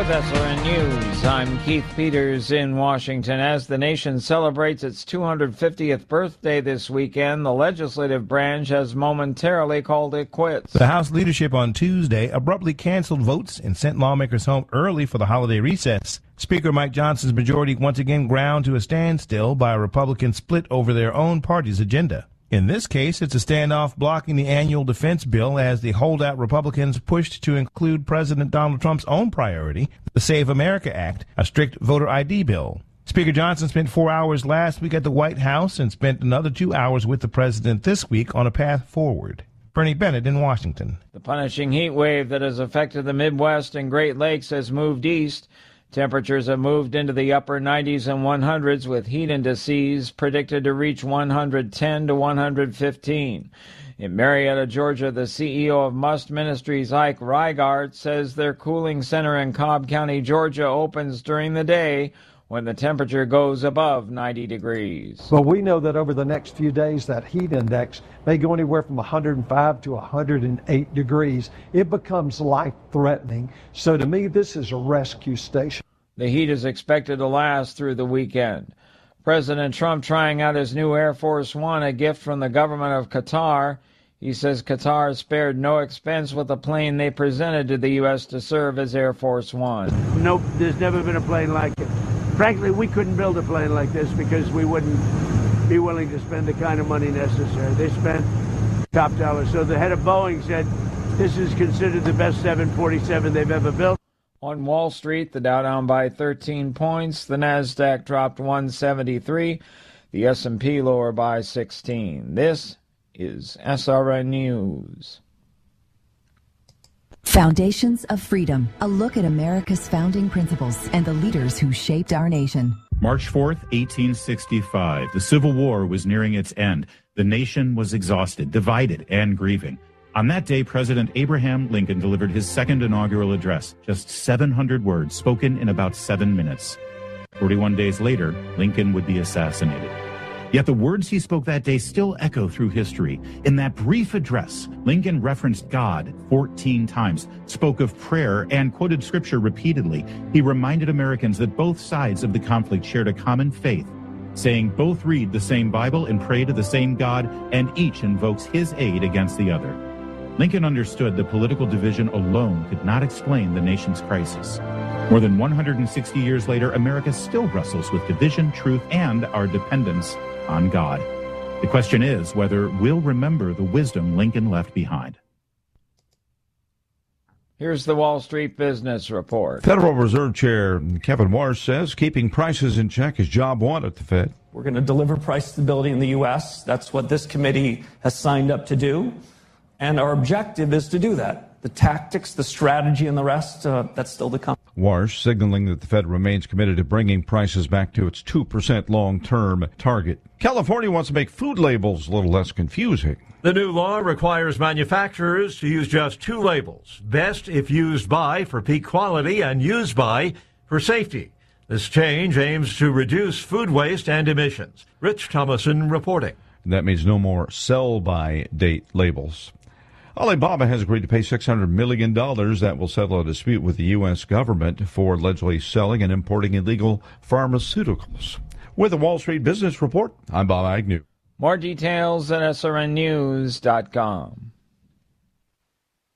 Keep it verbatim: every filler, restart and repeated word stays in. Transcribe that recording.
with S R N News. I'm Keith Peters in Washington. As the nation celebrates its two hundred fiftieth birthday this weekend, the legislative branch has momentarily called it quits. The House leadership on Tuesday abruptly canceled votes and sent lawmakers home early for the holiday recess. Speaker Mike Johnson's majority once again ground to a standstill by a Republican split over their own party's agenda. In this case, it's a standoff blocking the annual defense bill as the holdout Republicans pushed to include President Donald Trump's own priority, the Save America Act, a strict voter I D bill. Speaker Johnson spent four hours last week at the White House and spent another two hours with the president this week on a path forward. Bernie Bennett in Washington. The punishing heat wave that has affected the Midwest and Great Lakes has moved east. Temperatures have moved into the upper nineties and one hundreds, with heat indices predicted to reach one hundred ten to one hundred fifteen. In Marietta, Georgia, the C E O of Must Ministries, Ike Reigart, says their cooling center in Cobb County, Georgia, opens during the day when the temperature goes above ninety degrees. Well, we know that over the next few days, that heat index may go anywhere from one hundred five to one hundred eight degrees. It becomes life-threatening. So to me, this is a rescue station. The heat is expected to last through the weekend. President Trump trying out his new Air Force One, a gift from the government of Qatar. He says Qatar spared no expense with the plane they presented to the U S to serve as Air Force One. Nope, there's never been a plane like it. Frankly, we couldn't build a plane like this because we wouldn't be willing to spend the kind of money necessary. They spent top dollar. So the head of Boeing said this is considered the best seven forty-seven they've ever built. On Wall Street, the Dow down by thirteen points, the Nasdaq dropped one seventy-three, the S and P lower by sixteen. This is S R N News. Foundations of Freedom, a look at America's founding principles and the leaders who shaped our nation. March fourth, eighteen sixty-five. The Civil War was nearing its end. The nation was exhausted, divided, and grieving. On that day, President Abraham Lincoln delivered his second inaugural address, just seven hundred words spoken in about seven minutes. forty-one days later, Lincoln would be assassinated. Yet the words he spoke that day still echo through history. In that brief address, Lincoln referenced God fourteen times, spoke of prayer, and quoted scripture repeatedly. He reminded Americans that both sides of the conflict shared a common faith, saying both read the same Bible and pray to the same God, and each invokes his aid against the other. Lincoln understood that political division alone could not explain the nation's crisis. More than one hundred sixty years later, America still wrestles with division, truth, and our dependence on God. The question is whether we'll remember the wisdom Lincoln left behind. Here's the Wall Street Business Report. Federal Reserve Chair Kevin Warsh says keeping prices in check is job one at the Fed. We're going to deliver price stability in the U S. That's what this committee has signed up to do. And our objective is to do that. The tactics, the strategy, and the rest, uh, that's still to come. Warsh signaling that the Fed remains committed to bringing prices back to its two percent long-term target. California wants to make food labels a little less confusing. The new law requires manufacturers to use just two labels, best if used by for peak quality and used by for safety. This change aims to reduce food waste and emissions. Rich Thomason reporting. That means no more sell-by date labels. Alibaba has agreed to pay six hundred million dollars. That will settle a dispute with the U S government for allegedly selling and importing illegal pharmaceuticals. With the Wall Street Business Report, I'm Bob Agnew. More details at S R N news dot com.